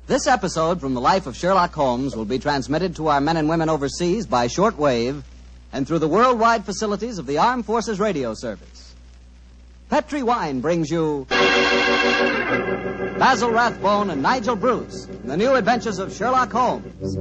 This episode from the life of Sherlock Holmes will be transmitted to our men and women overseas by shortwave and through the worldwide facilities of the Armed Forces Radio Service. Petri Wine brings you Basil Rathbone and Nigel Bruce in the new adventures of Sherlock Holmes.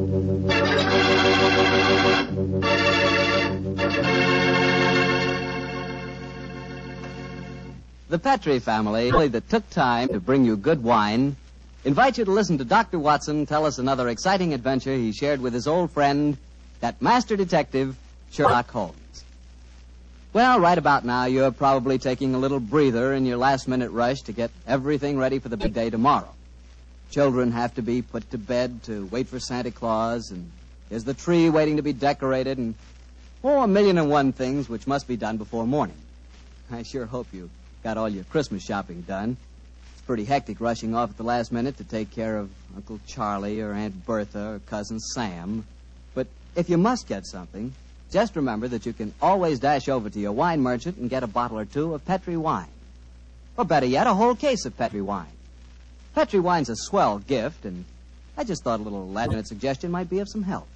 The Petri family that took time to bring you good wine invite you to listen to Dr. Watson tell us another exciting adventure he shared with his old friend, that master detective, Sherlock Holmes. Well, right about now, you're probably taking a little breather in your last-minute rush to get everything ready for the big day tomorrow. Children have to be put to bed to wait for Santa Claus, and there's the tree waiting to be decorated, and, a million and one things which must be done before morning. I sure hope you got all your Christmas shopping done. It's pretty hectic rushing off at the last minute to take care of Uncle Charlie or Aunt Bertha or Cousin Sam. But if you must get something, just remember that you can always dash over to your wine merchant and get a bottle or two of Petri wine. Or better yet, a whole case of Petri wine. Petri wine's a swell gift, and I just thought a little last-minute suggestion might be of some help.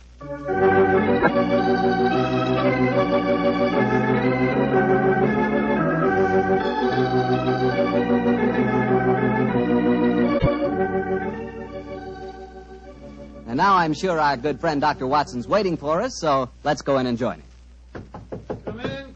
And now I'm sure our good friend Dr. Watson's waiting for us, so let's go in and join him. Come in.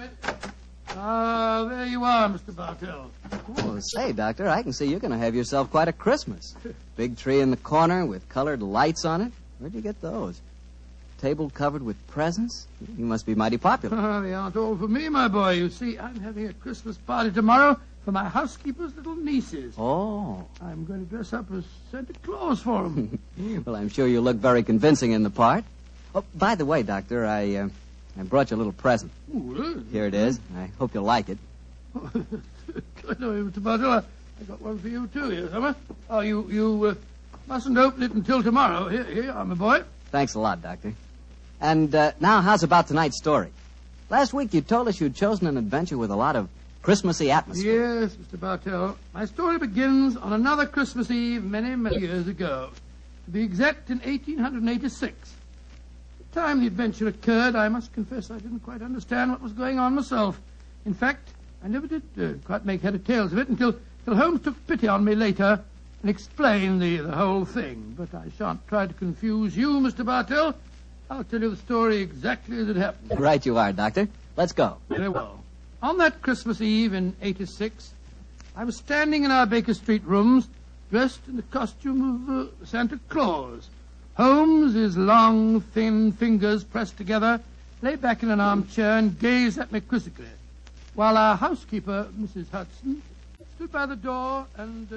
Ah, there you are, Mr. Bartell. Oh, say, Doctor, I can see you're going to have yourself quite a Christmas. Big tree in the corner with colored lights on it. Where'd you get those? Table covered with presents? You must be mighty popular. They aren't all for me, my boy. You see, I'm having a Christmas party tomorrow for my housekeeper's little nieces. Oh. I'm going to dress up as Santa Claus for them. Well, I'm sure you look very convincing in the part. Oh, by the way, Doctor, I brought you a little present. Oh, really? Here it is. I hope you'll like it. I know, Mr. Bartell. I got one for you, too, here, Summer. Oh, you mustn't open it until tomorrow. Here you are, my boy. Thanks a lot, Doctor. And now, how's about tonight's story? Last week you told us you'd chosen an adventure with a lot of Christmassy atmosphere. Yes, Mr. Bartell. My story begins on another Christmas Eve many, many years ago. To be exact, in 1886. At the time the adventure occurred, I must confess I didn't quite understand what was going on myself. In fact, I never did quite make head or tails of it until Holmes took pity on me later and explained the whole thing. But I shan't try to confuse you, Mr. Bartell. I'll tell you the story exactly as it happened. Right you are, Doctor. Let's go. Very well. On that Christmas Eve in 86, I was standing in our Baker Street rooms, dressed in the costume of Santa Claus. Holmes, his long, thin fingers pressed together, lay back in an armchair and gazed at me quizzically, while our housekeeper, Mrs. Hudson, stood by the door and...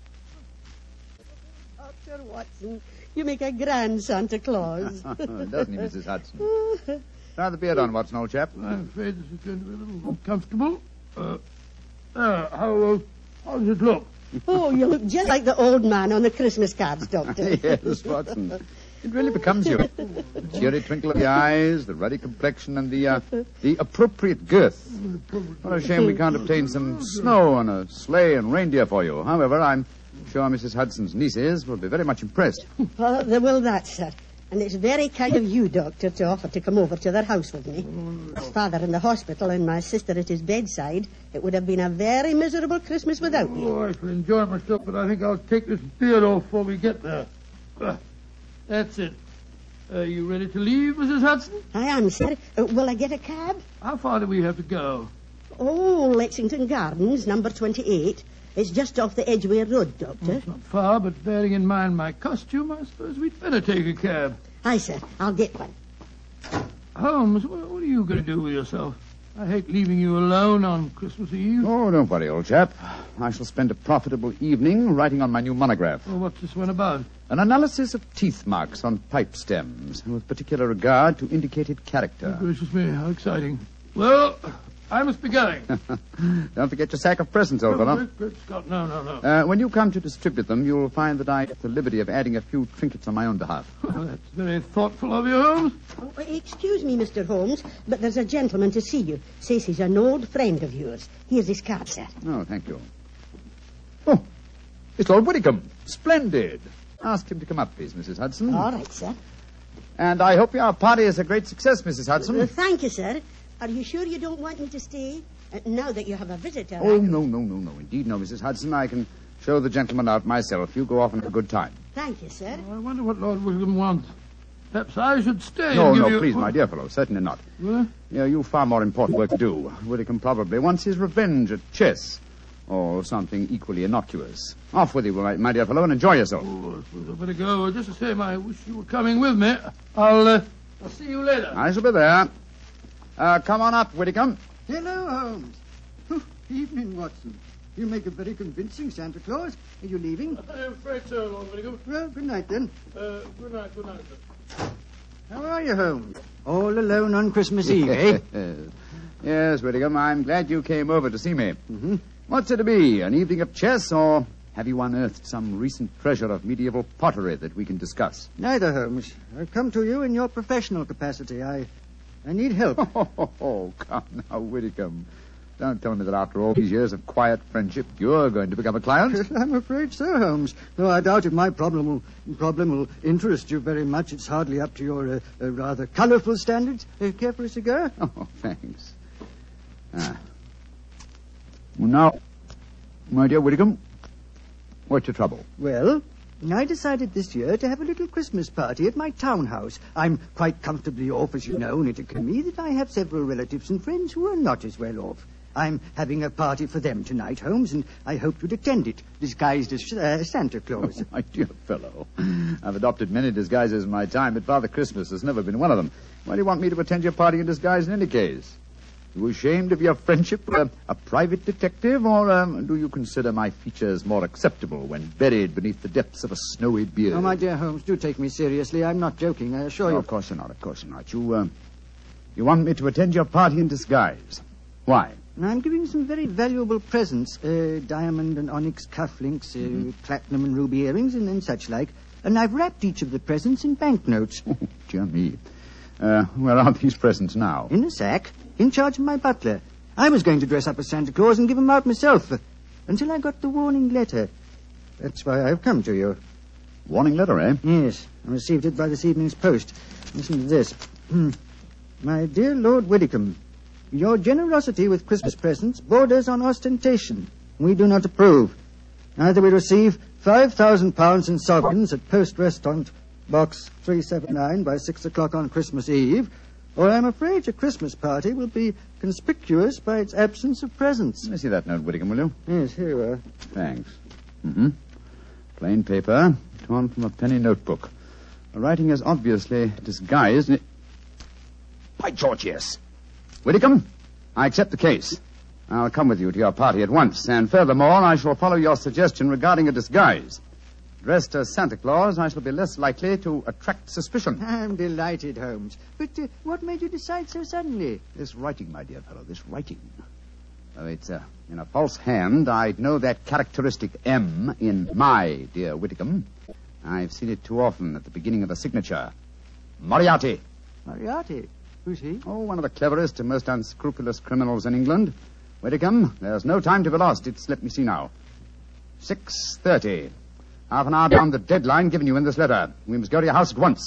Dr. Watson, you make a grand Santa Claus. Doesn't he, Mrs. Hudson? Try the beard on, Watson, old chap. I'm afraid this is going to be a little uncomfortable. How does it look? Oh, you look just like the old man on the Christmas cards, Doctor. Yes, Watson. It really becomes you. The cheery twinkle of the eyes, the ruddy complexion, and the appropriate girth. What a shame we can't obtain some snow on a sleigh and reindeer for you. However, I'm sure Mrs. Hudson's nieces will be very much impressed. Well, they will that, sir. And it's very kind of you, Doctor, to offer to come over to their house with me. His father in the hospital and my sister at his bedside, it would have been a very miserable Christmas without you. Oh, I shall enjoy myself, but I think I'll take this beard off before we get there. That's it. Are you ready to leave, Mrs. Hudson? I am, sir. Will I get a cab? How far do we have to go? Oh, Lexington Gardens, number 28. It's just off the Edgware Road, Doctor. It's not far, but bearing in mind my costume, I suppose we'd better take a cab. Aye, sir. I'll get one. Holmes, what are you going to do with yourself? I hate leaving you alone on Christmas Eve. Oh, don't worry, old chap. I shall spend a profitable evening writing on my new monograph. Well, what's this one about? An analysis of teeth marks on pipe stems, with particular regard to indicated character. Oh, gracious me, how exciting. Well, I must be going. Don't forget your sack of presents, old fellow. Great Scott, no. When you come to distribute them, you'll find that I have the liberty of adding a few trinkets on my own behalf. Well, that's very thoughtful of you, Holmes. Oh, excuse me, Mr. Holmes, but there's a gentleman to see you. Says he's an old friend of yours. Here's his card, sir. Oh, thank you. Oh, it's Lord Whitcomb. Splendid. Ask him to come up, please, Mrs. Hudson. All right, sir. And I hope your party is a great success, Mrs. Hudson. Thank you, sir. Are you sure you don't want me to stay? Now that you have a visitor. Oh, no. Indeed, no, Mrs. Hudson. I can show the gentleman out myself. You go off and have a good time. Thank you, sir. I wonder what Lord William wants. Perhaps I should stay No, and give you... please, my dear fellow, certainly not. Huh? You've far more important work to do. Widdicombe probably wants his revenge at chess. Or something equally innocuous. Off with you, my dear fellow, and enjoy yourself. Oh, I suppose I'd better go. Just the same, I wish you were coming with me. I'll see you later. I shall be there. Come on up, Widdicombe. Hello, Holmes. Evening, Watson. You make a very convincing Santa Claus. Are you leaving? I'm afraid so, Lord William. Well, good night, then. Good night, sir. How are you, Holmes? All alone on Christmas Eve, eh? Yes, Widdicombe, I'm glad you came over to see me. Mm-hmm. What's it to be, an evening of chess, or have you unearthed some recent treasure of medieval pottery that we can discuss? Neither, Holmes. I've come to you in your professional capacity. I need help. Oh, come now, Widdicombe. Don't tell me that after all these years of quiet friendship, you're going to become a client. I'm afraid so, Holmes. Though I doubt if my problem will interest you very much. It's hardly up to your rather colourful standards. Care for a cigar? Oh, thanks. Well, now, my dear Widdicombe, what's your trouble? Well, I decided this year to have a little Christmas party at my townhouse. I'm quite comfortably off, as you know, and it occurred to me that I have several relatives and friends who are not as well off. I'm having a party for them tonight, Holmes, and I hope you'd attend it, disguised as Santa Claus. Oh, my dear fellow, I've adopted many disguises in my time, but Father Christmas has never been one of them. Why do you want me to attend your party in disguise in any case? You ashamed of your friendship with a private detective, or do you consider my features more acceptable when buried beneath the depths of a snowy beard? Oh, my dear Holmes, do take me seriously. I'm not joking, I assure you. Of course you're not, You want me to attend your party in disguise. Why? I'm giving some very valuable presents, diamond and onyx cufflinks, platinum and ruby earrings, and such like. And I've wrapped each of the presents in banknotes. Oh, dear me. Where are these presents now? In a sack, in charge of my butler. I was going to dress up as Santa Claus and give them out myself, until I got the warning letter. That's why I've come to you. Warning letter, eh? Yes, I received it by this evening's post. Listen to this. My dear Lord Widdicombe, your generosity with Christmas presents borders on ostentation. We do not approve. Either we receive £5,000 in sovereigns at Post Restaurant, Box 379 by 6 o'clock on Christmas Eve, or I'm afraid your Christmas party will be conspicuous by its absence of presents. Let me see that note, Widdicombe, will you? Yes, here you are. Thanks. Plain paper, torn from a penny notebook. The writing is obviously disguised. By George, yes. Widdicombe, I accept the case. I'll come with you to your party at once, and furthermore, I shall follow your suggestion regarding a disguise. Dressed as Santa Claus, I shall be less likely to attract suspicion. I'm delighted, Holmes. But what made you decide so suddenly? This writing, my dear fellow, this writing. Oh, it's in a false hand. I'd know that characteristic M in my dear Widdicombe. I've seen it too often at the beginning of a signature. Moriarty. Moriarty? Who's he? Oh, one of the cleverest and most unscrupulous criminals in England. Widdicombe, there's no time to be lost. Let me see now. 6:30. Half an hour down the deadline given you in this letter. We must go to your house at once.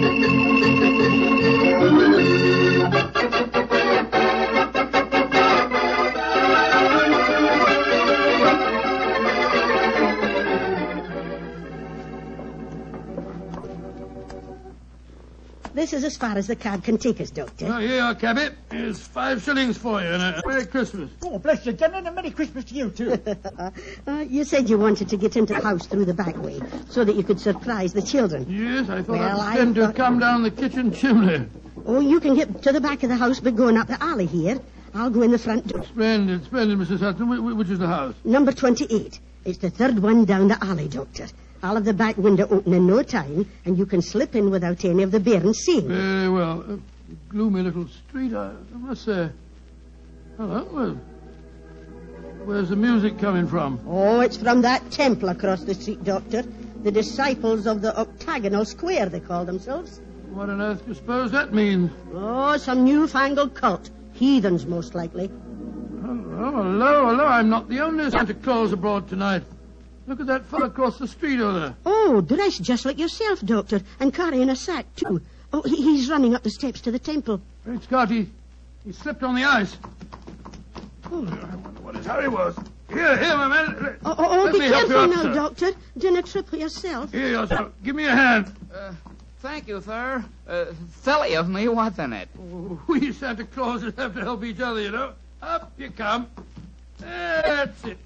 This is as far as the cab can take us, Doctor. Oh, here you are, cabby. Here's 5 shillings for you, and a Merry Christmas. Oh, bless you, Jen, and a Merry Christmas to you, too. You said you wanted to get into the house through the back way so that you could surprise the children. Yes, I thought Well, I'd pretend to come down the kitchen chimney. Oh, you can get to the back of the house by going up the alley here. I'll go in the front door. Splendid, Mrs. Hudson. Which is the house? Number 28. It's the third one down the alley, Doctor. I'll have the back window open in no time, and you can slip in without any of the bairns seeing you. Very well. Gloomy little street, I must say. Hello, well, where's the music coming from? Oh, it's from that temple across the street, Doctor. The disciples of the octagonal square, they call themselves. What on earth do you suppose that means? Oh, some newfangled cult. Heathens, most likely. Hello. I'm not the only Santa Claus abroad tonight. Look at that fellow across the street over there. Oh, dressed just like yourself, Doctor, and carrying a sack, too. Oh, he's running up the steps to the temple. Great Scott, he slipped on the ice. Oh, I wonder what his hurry was. Here, my man. Be careful now, Doctor. Dinna trip yourself. Here, yourself. Give me a hand. Thank you, sir. Silly of me, wasn't it? Oh, we Santa Clauses have to help each other, you know. Up you come. That's it.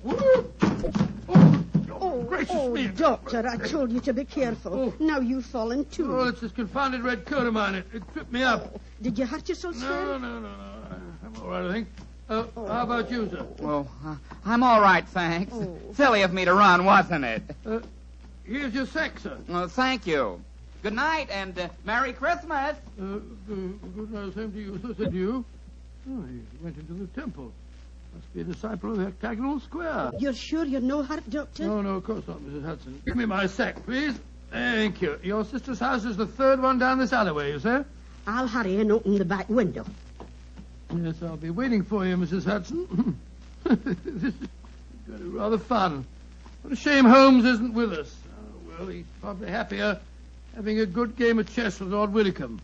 Gracious me. Doctor, I told you to be careful. Oh. Now you've fallen, too. Oh, it's this confounded red coat of mine. It tripped me up. Did you hurt yourself, sir? No. I'm all right, I think. How about you, sir? Well, I'm all right, thanks. Silly of me to run, wasn't it? Here's your sack, sir. Thank you. Good night and Merry Christmas. Good night, same to you. So said you. Oh, he went into the temple. Must be a disciple of the octagonal square. You're sure you're no hurt, Doctor? No, of course not, Mrs. Hudson. Give me my sack, please. Thank you. Your sister's house is the third one down this alleyway, you say? I'll hurry and open the back window. Yes, I'll be waiting for you, Mrs. Hudson. This is going to be rather fun. What a shame Holmes isn't with us. Oh, well, he's probably happier having a good game of chess with Lord Widdicombe.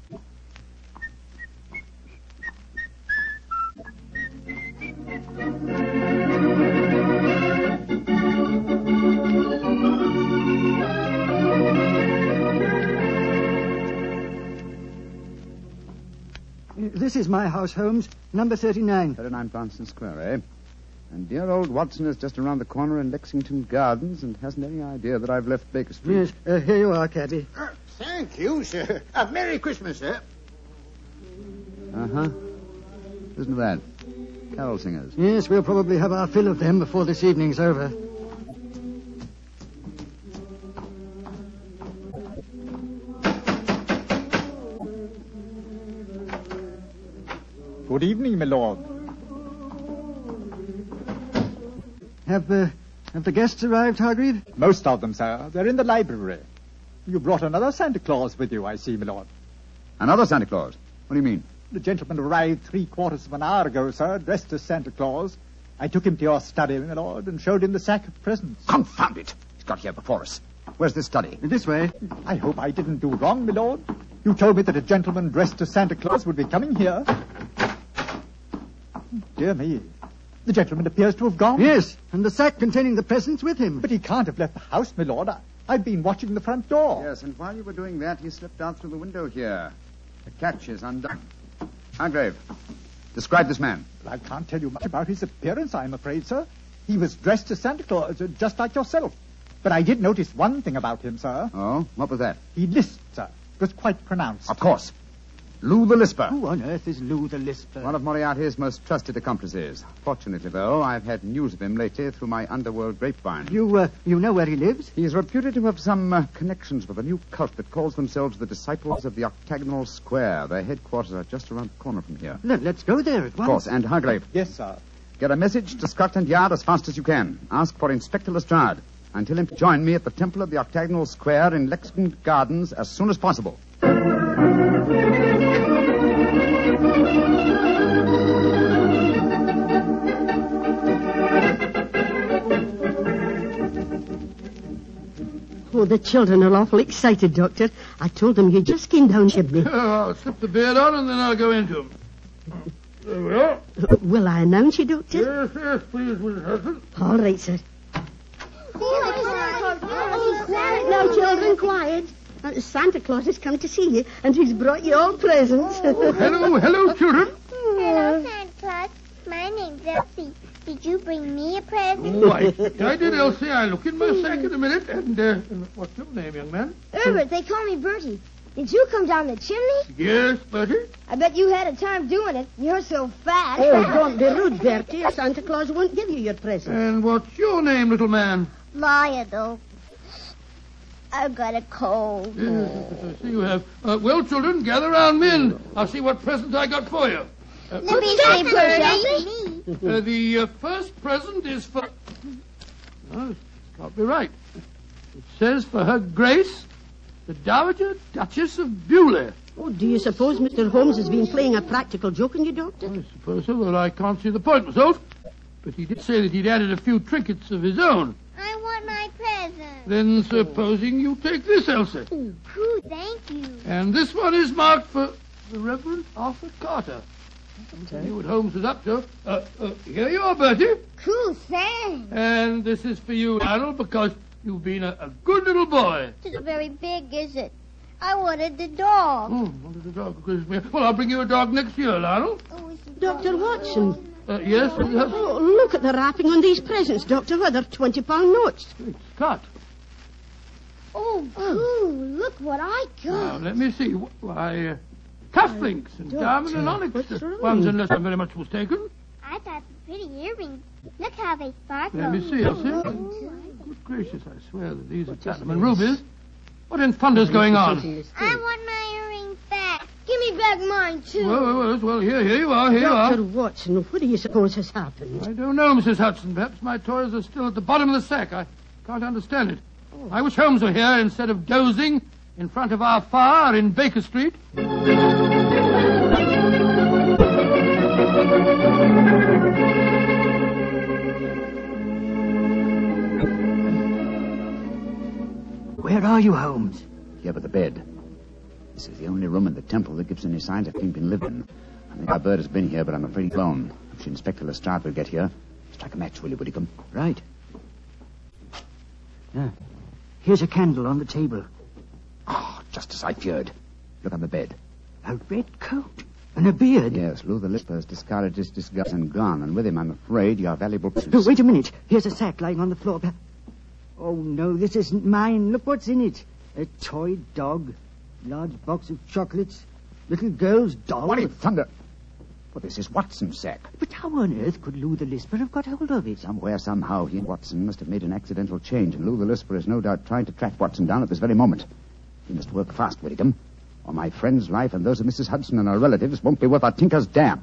This is my house, Holmes. Number 39. 39 Branston Square, eh? And dear old Watson is just around the corner in Lexington Gardens and hasn't any idea that I've left Baker Street. Yes, here you are, cabby. Thank you, sir. Merry Christmas, sir. Uh-huh. Listen to that. Carol singers. Yes, we'll probably have our fill of them before this evening's over. Good evening, my lord. Have the guests arrived, Hargreave? Most of them, sir. They're in the library. You brought another Santa Claus with you, I see, my lord. Another Santa Claus? What do you mean? The gentleman arrived 3/4 of an hour ago, sir, dressed as Santa Claus. I took him to your study, my lord, and showed him the sack of presents. Confound it! He's got here before us. Where's this study? This way. I hope I didn't do wrong, my lord. You told me that a gentleman dressed as Santa Claus would be coming here. Dear me. The gentleman appears to have gone. Yes, and the sack containing the presents with him. But he can't have left the house, my lord. I've been watching the front door. Yes, and while you were doing that, he slipped out through the window here. The catch is undone. Hargrave, describe this man. Well, I can't tell you much about his appearance, I'm afraid, sir. He was dressed as Santa Claus, just like yourself. But I did notice one thing about him, sir. Oh, what was that? He lisped, sir. It was quite pronounced. Of course. Lou the Lisper. Who on earth is Lou the Lisper? One of Moriarty's most trusted accomplices. Fortunately, though, I've had news of him lately through my underworld grapevine. You know where he lives? He's reputed to have some connections with a new cult that calls themselves the Disciples of the Octagonal Square. Their headquarters are just around the corner from here. Let's go there at once. Of course, and Hargrave. Yes, sir. Get a message to Scotland Yard as fast as you can. Ask for Inspector Lestrade and tell him to join me at the Temple of the Octagonal Square in Lexington Gardens as soon as possible. Oh, the children are awful excited, Doctor. I told them you just came down chimney. I'll slip the beard on and then I'll go into him. There we are. Will I announce you, Doctor? Yes, please, Mrs. Hudson. All right, sir. Now, children, quiet. Santa Claus has come to see you, and he's brought you all presents. Hello, children. Hello, Santa Claus. My name's Elsie. Did you bring me a present? Oh, I did, Elsie. I'll look in my sack in a minute. And what's your name, young man? Herbert, they call me Bertie. Did you come down the chimney? Yes, Bertie. I bet you had a time doing it. You're so fat. Oh, don't be rude, Bertie. Santa Claus won't give you your present. And what's your name, little man? Lionel. I've got a cold. Yes, I see you have. Well, children, gather round me and I'll see what present I got for you. Let me see, Bertie. The first present is for... Oh, it's got to be right. It says for Her Grace, the Dowager Duchess of Bewley. Oh, do you suppose Mr. Holmes has been playing a practical joke on you, Doctor? I suppose so, though I can't see the point myself. But he did say that he'd added a few trinkets of his own. I want my present. Then supposing you take this, Elsie. Pooh, thank you. And this one is marked for the Reverend Arthur Carter. I'll tell you what Holmes is up to. Here you are, Bertie. Cool, thanks. And this is for you, Lionel, because you've been a good little boy. It's not very big, is it? I wanted the dog. Wanted a dog. Well, I'll bring you a dog next year, Lionel. Dr. Watson. Yes? Oh, look at the wrapping on these presents, Doctor. Well, they're £20 notes. Great Scott. Oh, Pooh, look what I Now, got. let me see. Why, cufflinks and diamond and onyx what's wrong? ones, unless I'm very much mistaken. I got some pretty earrings. Look how they sparkle. Let me see, Elsie. Good gracious, I swear that these are platinum and rubies. What in thunder's going on? I want my earrings back. Give me back mine, too. Well, here you are, here you are. Dr. Watson, what do you suppose has happened? I don't know, Mrs. Hudson. Perhaps my toys are still at the bottom of the sack. I can't understand it. I wish Holmes were here instead of dozing in front of our fire in Baker Street. Where are you, Holmes? Here by the bed. This is the only room in the temple that gives any signs of having been lived in. I think our bird has been here, but I'm afraid he's alone. If Inspector Lestrade will get here, strike a match, will you, Whitcomb? Right. Here's a candle on the table. Oh, just as I feared. Look on the bed. A red coat and a beard. Yes, Lou the Lisper has discarded his disguise and gone, and with him, I'm afraid, your valuable... No, wait a minute. Here's a sack lying on the floor. Oh, no, this isn't mine. Look what's in it. A toy dog, large box of chocolates, little girl's doll. What in thunder? Well, this is Watson's sack. But how on earth could Lou the Lisper have got hold of it? Somewhere, somehow, he and Watson must have made an accidental change, and Lou the Lisper is no doubt trying to track Watson down at this very moment. He must work fast, Whitcomb, or my friend's life and those of Mrs. Hudson and her relatives won't be worth a tinker's dam.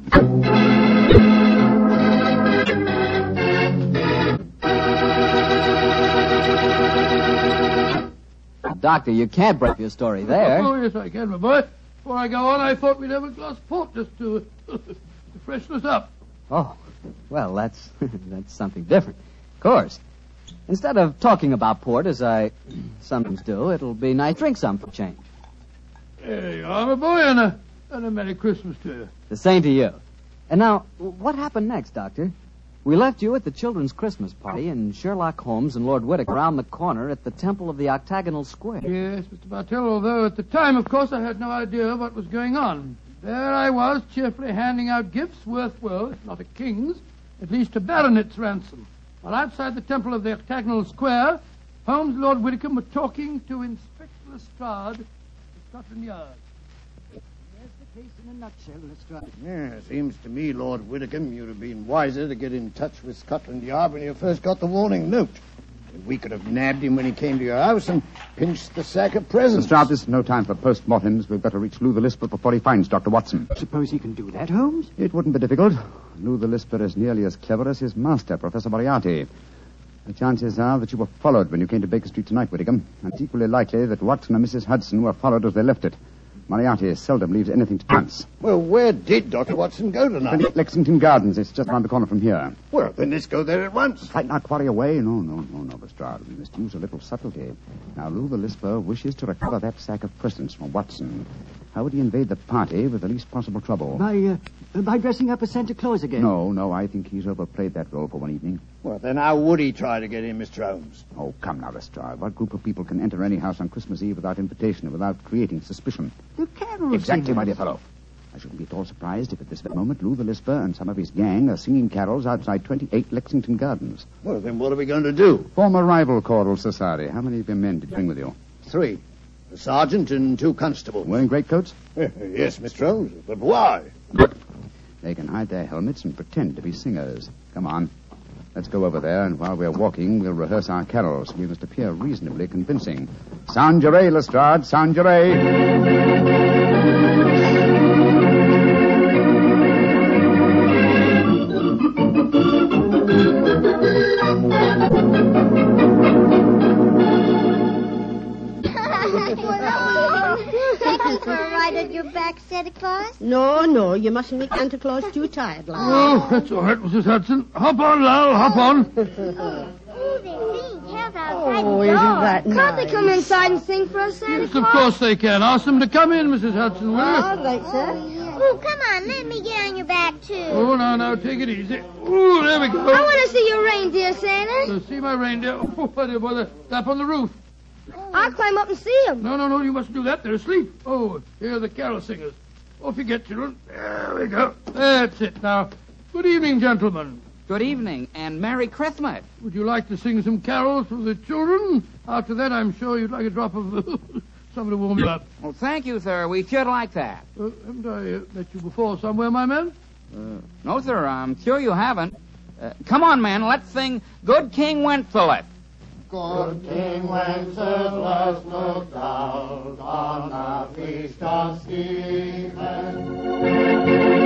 Doctor, you can't break your story there. Oh, yes, I can, my boy. Before I go on, I thought we'd have a glass of port just to freshen us up. Oh, well, that's something different. Of course. Instead of talking about port, as I sometimes do, it'll be nice to drink some for change. There you are, my boy, and a Merry Christmas to you. The same to you. And now, what happened next, Doctor? We left you at the children's Christmas party, and Sherlock Holmes and Lord Whittaker around the corner at the Temple of the Octagonal Square. Yes, Mr. Bartell, although at the time, of course, I had no idea what was going on. There I was, cheerfully handing out gifts worth, well, if not a king's, at least a baronet's ransom. While outside the Temple of the Octagonal Square, Holmes and Lord Whittaker were talking to Inspector Lestrade at Scotland Yard. There's the case in a nutshell, Lestrade. Yeah, seems to me, Lord Whittaker, you'd have been wiser to get in touch with Scotland Yard when you first got the warning note. We could have nabbed him when he came to your house and pinched the sack of presents. Lestrade, this is no time for post-mortems. We've got to reach Lou the Lisper before he finds Dr. Watson. Suppose he can do that, Holmes? It wouldn't be difficult. Lou the Lisper is nearly as clever as his master, Professor Moriarty. The chances are that you were followed when you came to Baker Street tonight, Whittaker. And it's equally likely that Watson and Mrs. Hudson were followed as they left it. Moriarty seldom leaves anything to chance. Well, where did Dr. Watson go tonight? Lexington Gardens. It's just around the corner from here. Well, then let's go there at once. Frighten our quarry away? No, Lestrade. We must use a little subtlety. Now, Lou the Lisper wishes to recover that sack of presents from Watson. How would he invade the party with the least possible trouble? By dressing up as Santa Claus again? No, I think he's overplayed that role for one evening. Well, then how would he try to get in, Mr. Holmes? Oh, come now, Lestrade. What group of people can enter any house on Christmas Eve without invitation and without creating suspicion? The carol Exactly, singers. my dear fellow. I shouldn't be at all surprised if at this very moment Lou the Lisper and some of his gang are singing carols outside 28 Lexington Gardens. Well, then what are we going to do? Form a rival choral society. How many of your men did you bring with you? 3. A sergeant and 2 constables. Wearing greatcoats? Yes, Mr. Holmes. But why? They can hide their helmets and pretend to be singers. Come on. Let's go over there, and while we're walking, we'll rehearse our carols. We must appear reasonably convincing. Sound your A, Lestrade. Sound your A. Thank you for a ride on your back, Santa Claus. No, you mustn't make Santa Claus too tired, Lyle. Oh, that's all right, Mrs. Hudson. Hop on, Lal, hop on. Ooh, they're being Oh, isn't that nice? Can't they come inside and sing for us, Santa Yes, of Claus? course they can. Ask them to come in, Mrs. Hudson, will you? All right, sir. Oh, come on, let me get on your back, too. Oh, now, take it easy. Oh, there we go. I want to see your reindeer, Santa. See my reindeer? Oh, they're up on the roof. I'll climb up and see them. No, you mustn't do that. They're asleep. Oh, here are the carol singers. Off you get, children. There we go. That's it. Now, good evening, gentlemen. Good evening, and Merry Christmas. Would you like to sing some carols for the children? After that, I'm sure you'd like a drop of something to warm you up. Well, thank you, sir. We should like that. Haven't I met you before somewhere, my man? No, sir, I'm sure you haven't. Come on, man, let's sing Good King Wenceslas. Good King Wenceslas looked out on the feast of Stephen.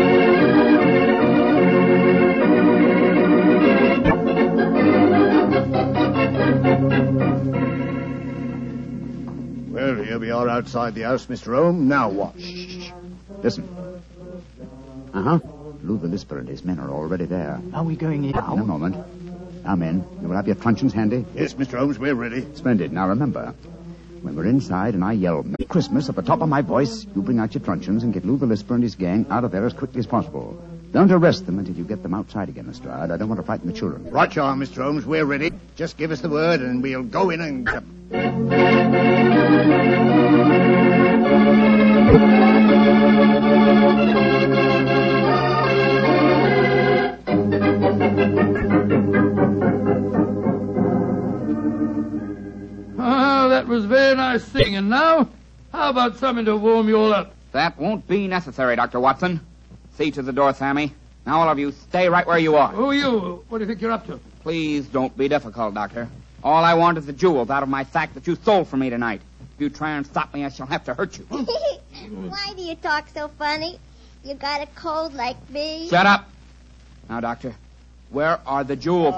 Well, here we are outside the house, Mr. Holmes. Now what? Listen. Uh-huh. Lou the Lisper and his men are already there. Are we going in now? In a moment. Now, men, you will have your truncheons handy? Yes, Mr. Holmes, we're ready. Splendid. Now, remember, when we're inside and I yell Merry Christmas at the top of my voice, you bring out your truncheons and get Lou the Lisper and his gang out of there as quickly as possible. Don't arrest them until you get them outside again, Lestrade. I don't want to frighten the children. Right you are, Mr. Holmes. We're ready. Just give us the word and we'll go in and... That was very nice singing. And now, how about something to warm you all up? That won't be necessary, Dr. Watson. See to the door, Sammy. Now, all of you, stay right where you are. Who are you? What do you think you're up to? Please don't be difficult, Doctor. All I want is the jewels out of my sack that you stole from me tonight. If you try and stop me, I shall have to hurt you. Why do you talk so funny? You got a cold like me? Shut up. Now, Doctor, where are the jewels?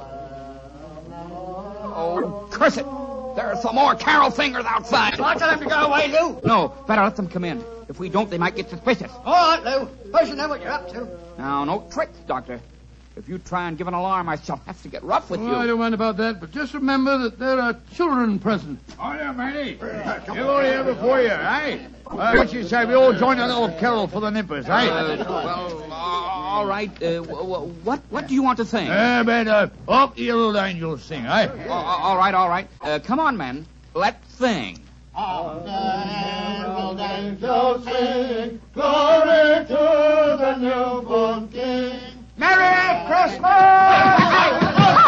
Oh, curse it. There are some more carol singers outside. I'll tell them to go away, Lou. No, better let them come in. If we don't, they might get suspicious. All right, Lou. I should know what you're up to. Now, no tricks, Doctor. If you try and give an alarm, I shall have to get rough with you. I don't mind about that, but just remember that there are children present. Oh, yeah, Manny. You're all here before you, eh? What you say, we all join a little carol for the nippers, eh? All right. What do you want to sing? Up the old angels sing, eh? All right. Come on, men. Let's sing. Up the old angels sing, glory to the newborn King. Merry Christmas!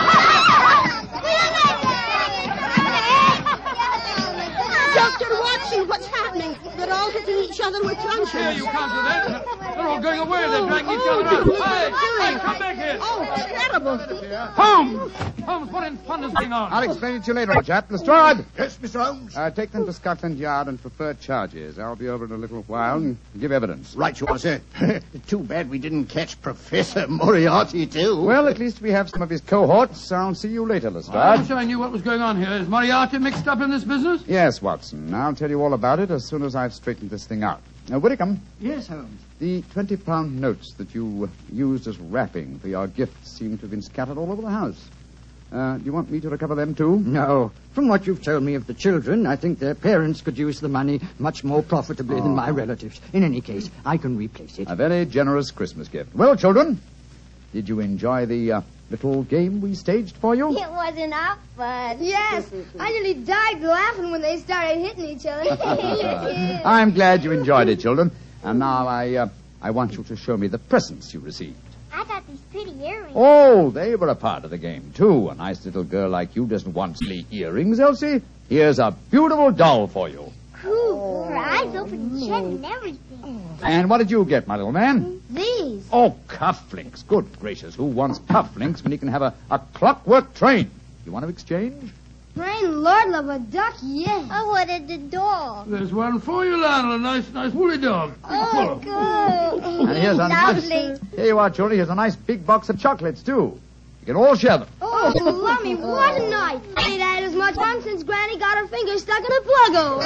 Dr. Watson, what's happening? They're all hitting each other with truncheons. Here, you can't do that. They're all going away. They're dragging each other out. Hey, come back here. Oh, terrible. Holmes, what in fun is going on? I'll explain it to you later, chap. Lestrade! Yes, Mr. Holmes? Take them to Scotland Yard and prefer charges. I'll be over in a little while and give evidence. Right you are, sir. Too bad we didn't catch Professor Moriarty, too. Well, at least we have some of his cohorts. I'll see you later, Lestrade. I wish I knew what was going on here. Is Moriarty mixed up in this business? Yes, Watson. I'll tell you all about it as soon as I've straightened this thing out. Now, Whitcomb. Yes, Holmes. The 20-pound notes that you used as wrapping for your gifts seem to have been scattered all over the house. Do you want me to recover them, too? No. From what you've told me of the children, I think their parents could use the money much more profitably than my relatives. In any case, I can replace it. A very generous Christmas gift. Well, children, did you enjoy the little game we staged for you? It was enough fun. Yes, I nearly died laughing when they started hitting each other. I'm glad you enjoyed it, children. And now I want you to show me the presents you received. I got these pretty earrings. Oh, they were a part of the game, too. A nice little girl like you doesn't want silly earrings, Elsie. Here's a beautiful doll for you. Cool. Her eyes open and shut and everything. And what did you get, my little man? These. Oh, cufflinks. Good gracious, who wants cufflinks when he can have a clockwork train? You want to exchange? Rain Lord love a duck, yes. I wanted the dog. There's one for you, Lionel. A nice woolly dog. Oh, good. And here's a Lovely. nice... Here you are, children. Here's a nice big box of chocolates, too. You can all share them. Oh, Lummy, what a night. Ain't had as much fun since Granny got her finger stuck in a plug-o.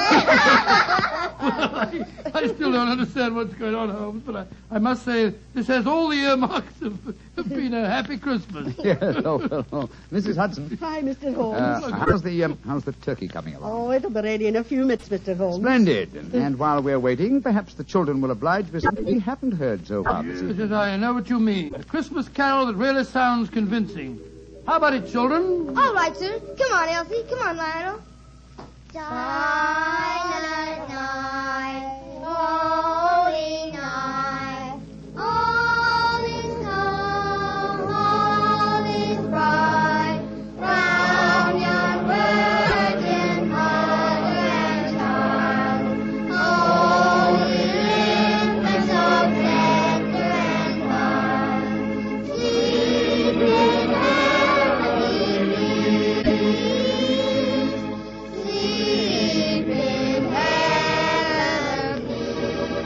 I still don't understand what's going on, Holmes, but I must say this has all the earmarks of been a happy Christmas. Yes, oh. Mrs. Hudson. Hi, Mr. Holmes. How's the turkey coming along? Oh, it'll be ready in a few minutes, Mr. Holmes. Splendid. And while we're waiting, perhaps the children will oblige with something we haven't heard so far this evening. Yes, I know what you mean. A Christmas carol that really sounds convincing. How about it, children? All right, sir. Come on, Elsie. Come on, Lionel. Silent night, holy night, all is calm, all is bright, round yon virgin mother and child, holy infants of tender and mild, sleep in heavenly peace, sleep in heavenly.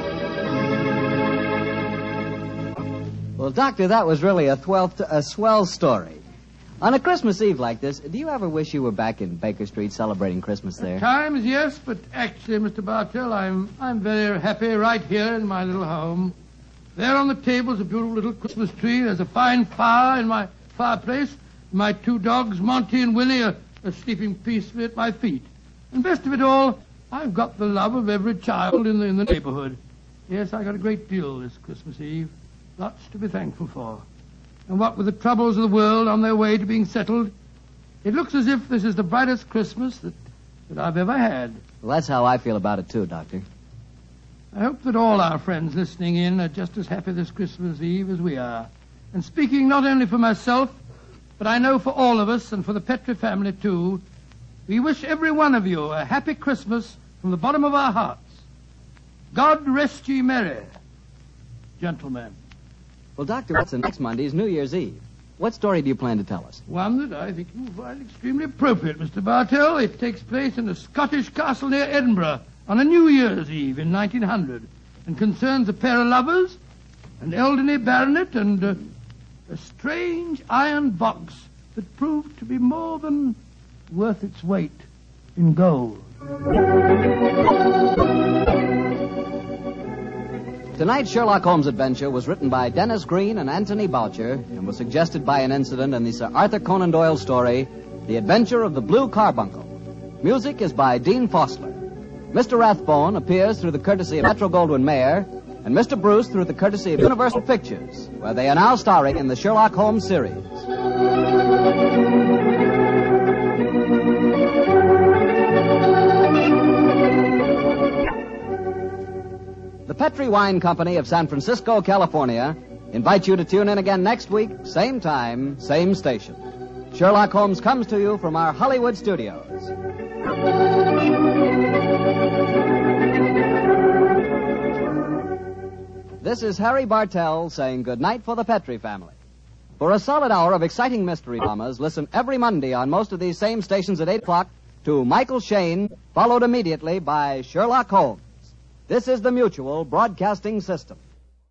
Well, Doctor, that was really a swell story. On a Christmas Eve like this, do you ever wish you were back in Baker Street celebrating Christmas there? At times, yes, but actually, Mr. Bartell, I'm very happy right here in my little home. There on the table is a beautiful little Christmas tree. There's a fine fire in my fireplace. My two dogs, Monty and Willie, are sleeping peacefully at my feet. And best of it all, I've got the love of every child in the neighborhood. Yes, I got a great deal this Christmas Eve. Lots to be thankful for. And what with the troubles of the world on their way to being settled, it looks as if this is the brightest Christmas that I've ever had. Well, that's how I feel about it, too, Doctor. I hope that all our friends listening in are just as happy this Christmas Eve as we are. And speaking not only for myself, but I know for all of us and for the Petrie family, too, we wish every one of you a happy Christmas from the bottom of our hearts. God rest ye merry, gentlemen. Well, Doctor, what's the next Monday is New Year's Eve. What story do you plan to tell us? One that I think you'll find extremely appropriate, Mr. Bartell. It takes place in a Scottish castle near Edinburgh on a New Year's Eve in 1900 and concerns a pair of lovers, an elderly baronet, and a strange iron box that proved to be more than worth its weight in gold. Tonight's Sherlock Holmes adventure was written by Dennis Green and Anthony Boucher and was suggested by an incident in the Sir Arthur Conan Doyle story, The Adventure of the Blue Carbuncle. Music is by Dean Fossler. Mr. Rathbone appears through the courtesy of Metro-Goldwyn-Mayer, and Mr. Bruce through the courtesy of Universal Pictures, where they are now starring in the Sherlock Holmes series. The Petrie Wine Company of San Francisco, California, invites you to tune in again next week, same time, same station. Sherlock Holmes comes to you from our Hollywood studios. This is Harry Bartell saying goodnight for the Petrie family. For a solid hour of exciting mystery dramas, listen every Monday on most of these same stations at 8 o'clock to Michael Shayne, followed immediately by Sherlock Holmes. This is the Mutual Broadcasting System.